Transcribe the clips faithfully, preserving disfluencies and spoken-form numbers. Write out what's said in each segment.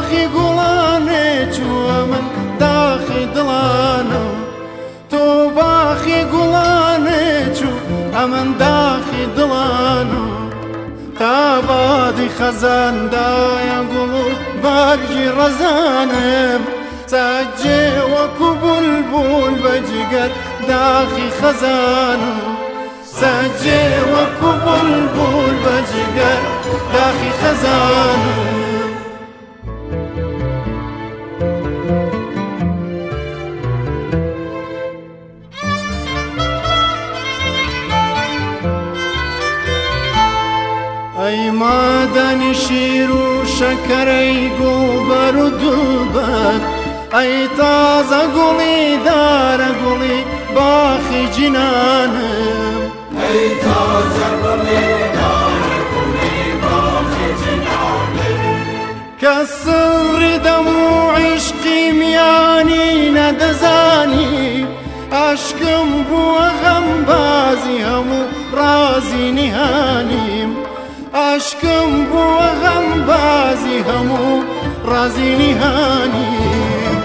باخی گوڵانێ چووە من داخی دڵانم تۆ باخی گوڵانێ چوو ئەمن داخی دڵانم تا بادی خەزاندایە گوڵ و بارگی ڕەزانم سەجێ وەکو بولبول بەجگەر داخی خەزانم سەجێ وەکو بولبول بەجگەر داخی خەزانم ئەی مادەنی شیر و شەکەرەی گوڵبەر و دووبەر ئەی تازە گوڵی دارە گوڵی باخی جینانم ئەی تازە گوڵی دارە گوڵی باخی جینانم کە سڕی دەم و عیشقی میانی نەدەزانی عەشقم بووە غەمبازی هەموو ڕازی نیهانیم عشقم بووە غەمبازی هەموو ڕازی نیهانیم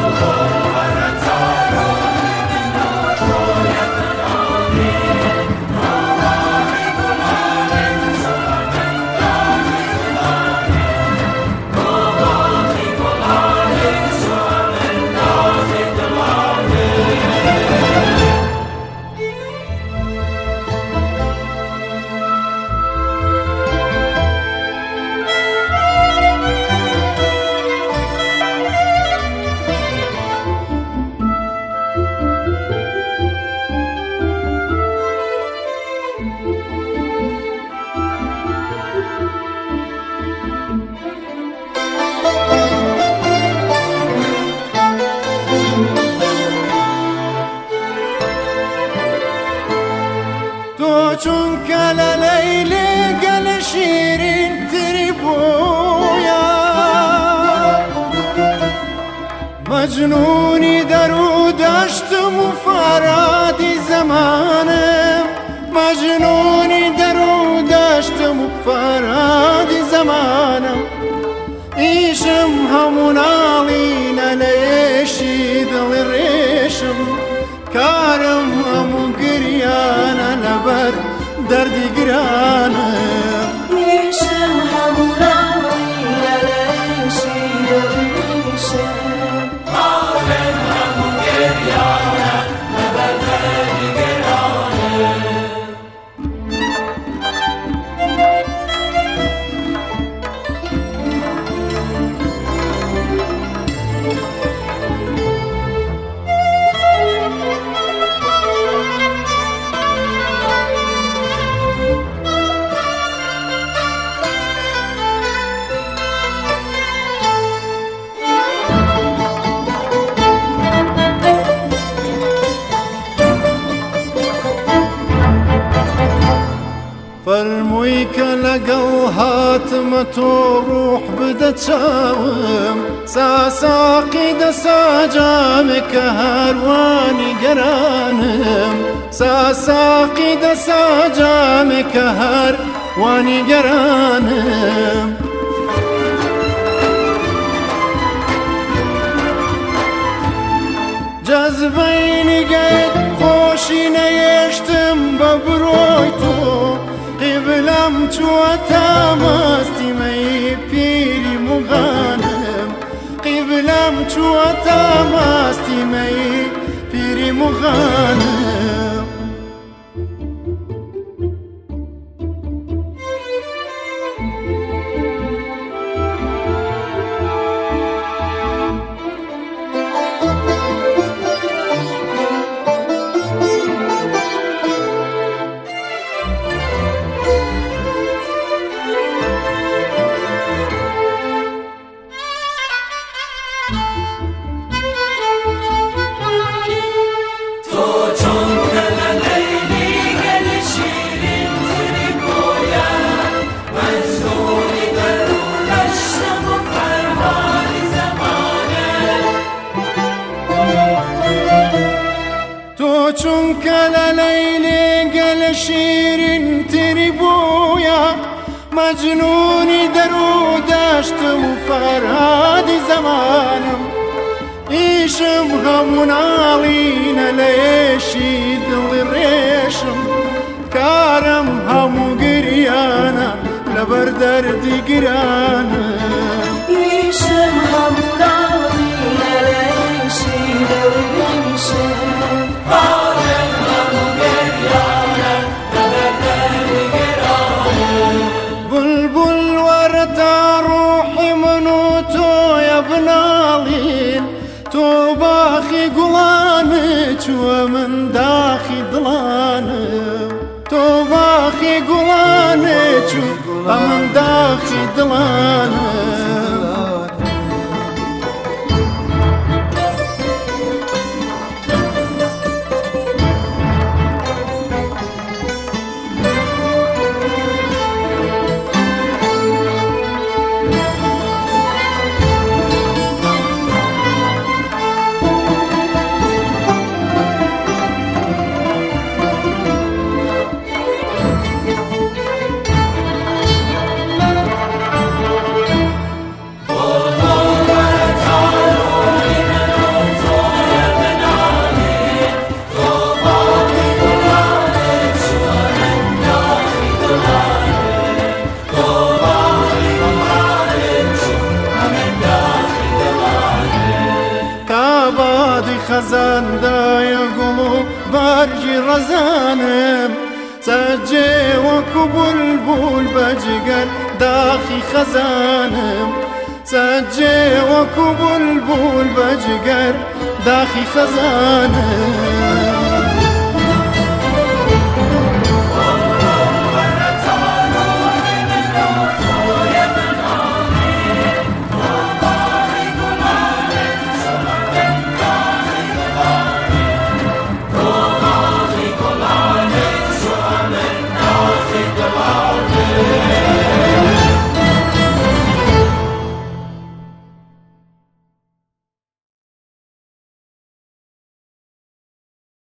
چونکە لە لەیلێ گەلە شیرینتری بوویە مەجنونی دەرو دەشتم و فارادی زەمانم مەجنونی دەرو دەشتم و فارادی زەمانم ئیشم هەموو ناڵینە لە ئێشی دڵی ڕێشم کارم هەموو گریانە لەبەر دەردی گرانم ئیشم هەموو ناڵینە لە ئێشی دڵی ڕێشم کارم هەموو گریانە لەبەر دەردی گرانم فەرمووی کە لەگەڵ هاتمە تۆ ڕوح بدە چاوم ساساقی دەسا جامێک کە هەروانی گەرانم ساساقی دەسا جامێک کە هەروانی گەرانم جەزبەی نیگەیت خۆشی نەیەشتم بە بڕۆی تۆ قیبلەم چووەتە مەستیمەی پیری موغانم قیبلەم چووەتە مەستیمەی پیری موغانم چونکە لە لەیلێ گەلە شیرینتری بوویە مەجنونی دەرو دەشتم و فەرهاد زمانم ئیشم هەموو ناڵینە لە ئێشی دڵی ڕێشم کارم هەموو گریانە لەبەر دەردی گرانم ئیشم هەموو ناڵینە لە ئێشی دڵی ڕێشم کارم هەموو گریانە لەبەر دەردی گرانم بولبول وەرە تا ڕوحی من و تۆیە بناڵین تۆ باخی گوڵانت چووە من داخی دڵانم تۆ باخی گوڵانت چووە من داخی دڵانم خەزاندایە گوڵ و بارژی ڕەزانم سەرجێ وەکو بولبول بەجگەر داخی خەزانم سەرجێ وەکو بولبول بەجگەر داخی خەزانم